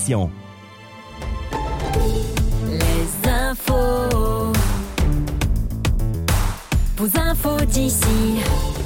l'émission. Les infos. Vos infos d'ici.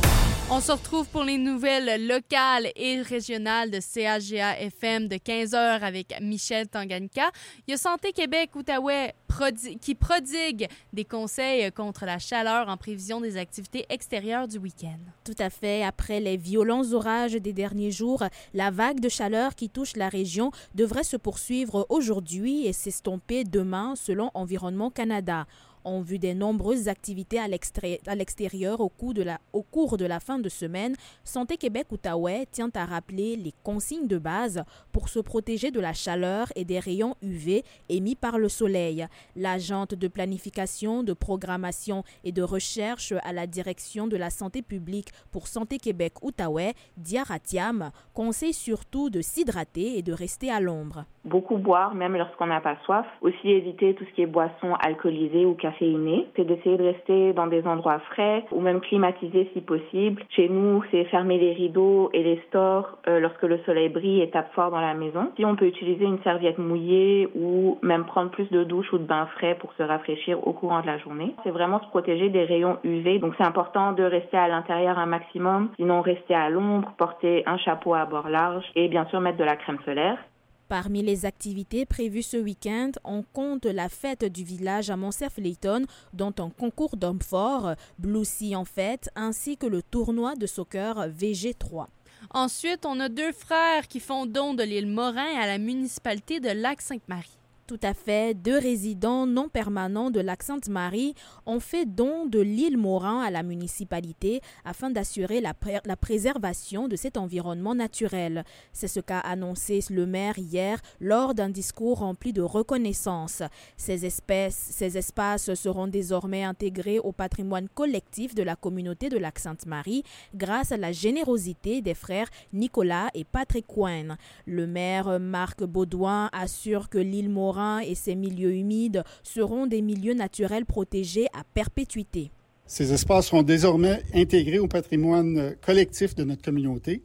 On se retrouve pour les nouvelles locales et régionales de CHGA-FM de 15h avec Michel Tanganyika. Il y a Santé Québec-Outaouais qui prodigue des conseils contre la chaleur en prévision des activités extérieures du week-end. Tout à fait. Après les violents orages des derniers jours, la vague de chaleur qui touche la région devrait se poursuivre aujourd'hui et s'estomper demain selon Environnement Canada. En vue des nombreuses activités à l'extérieur au cours de la fin de semaine, Santé Québec-Outaouais tient à rappeler les consignes de base pour se protéger de la chaleur et des rayons UV émis par le soleil. L'agente de planification, de programmation et de recherche à la direction de la santé publique pour Santé Québec-Outaouais, Diara Thiam, conseille surtout de s'hydrater et de rester à l'ombre. Beaucoup boire, même lorsqu'on n'a pas soif. Aussi éviter tout ce qui est boissons alcoolisées ou caféinées. C'est d'essayer de rester dans des endroits frais ou même climatisés si possible. Chez nous, c'est fermer les rideaux et les stores lorsque le soleil brille et tape fort dans la maison. Si on peut utiliser une serviette mouillée ou même prendre plus de douches ou de bains frais pour se rafraîchir au courant de la journée. C'est vraiment se protéger des rayons UV. Donc c'est important de rester à l'intérieur un maximum. Sinon, rester à l'ombre, porter un chapeau à bord large et bien sûr mettre de la crème solaire. Parmi les activités prévues ce week-end, on compte la fête du village à Montserf-Layton, dont un concours d'hommes forts, Blue Sea en fête, ainsi que le tournoi de soccer VG3. Ensuite, on a 2 frères qui font don de l'île Morin à la municipalité de Lac-Sainte-Marie. Tout à fait. 2 résidents non permanents de Lac-Sainte-Marie ont fait don de l'île Morin à la municipalité afin d'assurer la préservation de cet environnement naturel. C'est ce qu'a annoncé le maire hier lors d'un discours rempli de reconnaissance. Ces espaces seront désormais intégrés au patrimoine collectif de la communauté de Lac-Sainte-Marie grâce à la générosité des frères Nicolas et Patrick Coyne. Le maire Marc Baudouin assure que l'île Morin et ses milieux humides seront des milieux naturels protégés à perpétuité. Ces espaces seront désormais intégrés au patrimoine collectif de notre communauté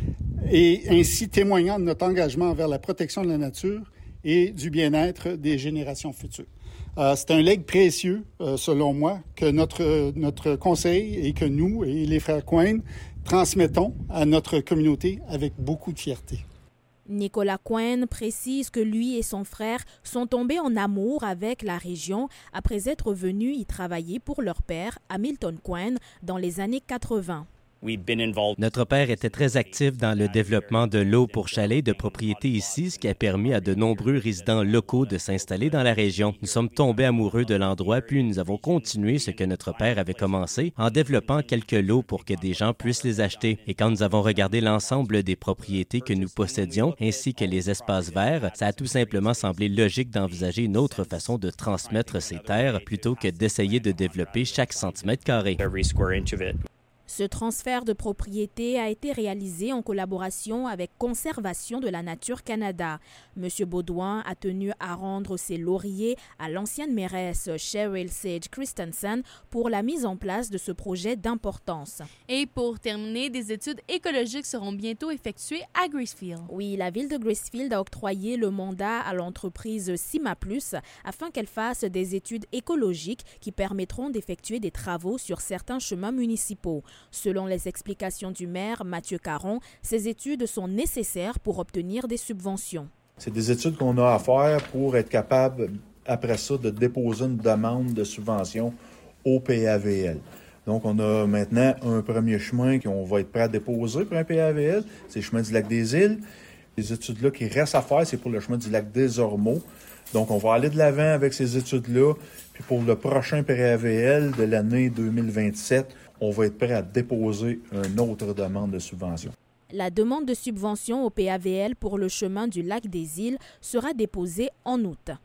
et ainsi témoignant de notre engagement envers la protection de la nature et du bien-être des générations futures. C'est un legs précieux, selon moi, que notre conseil et que nous et les frères Coyne transmettons à notre communauté avec beaucoup de fierté. Nicolas Coyne précise que lui et son frère sont tombés en amour avec la région après être venus y travailler pour leur père, Hamilton Coyne, dans les années 80. Notre père était très actif dans le développement de l'eau pour chalets de propriété ici, ce qui a permis à de nombreux résidents locaux de s'installer dans la région. Nous sommes tombés amoureux de l'endroit, puis nous avons continué ce que notre père avait commencé en développant quelques lots pour que des gens puissent les acheter. Et quand nous avons regardé l'ensemble des propriétés que nous possédions, ainsi que les espaces verts, ça a tout simplement semblé logique d'envisager une autre façon de transmettre ces terres plutôt que d'essayer de développer chaque centimètre carré. Ce transfert de propriété a été réalisé en collaboration avec Conservation de la Nature Canada. M. Baudouin a tenu à rendre ses lauriers à l'ancienne mairesse Cheryl Sage Christensen pour la mise en place de ce projet d'importance. Et pour terminer, des études écologiques seront bientôt effectuées à Gracefield. Oui, la ville de Gracefield a octroyé le mandat à l'entreprise Cima Plus afin qu'elle fasse des études écologiques qui permettront d'effectuer des travaux sur certains chemins municipaux. Selon les explications du maire Mathieu Caron, ces études sont nécessaires pour obtenir des subventions. C'est des études qu'on a à faire pour être capable, après ça, de déposer une demande de subvention au PAVL. Donc, on a maintenant un premier chemin qu'on va être prêt à déposer pour un PAVL, c'est le chemin du lac des Îles. Les études-là qui restent à faire, c'est pour le chemin du lac des Ormeaux. Donc, on va aller de l'avant avec ces études-là. Puis pour le prochain PAVL de l'année 2027, on va être prêt à déposer une autre demande de subvention. La demande de subvention au PAVL pour le chemin du lac des Îles sera déposée en août.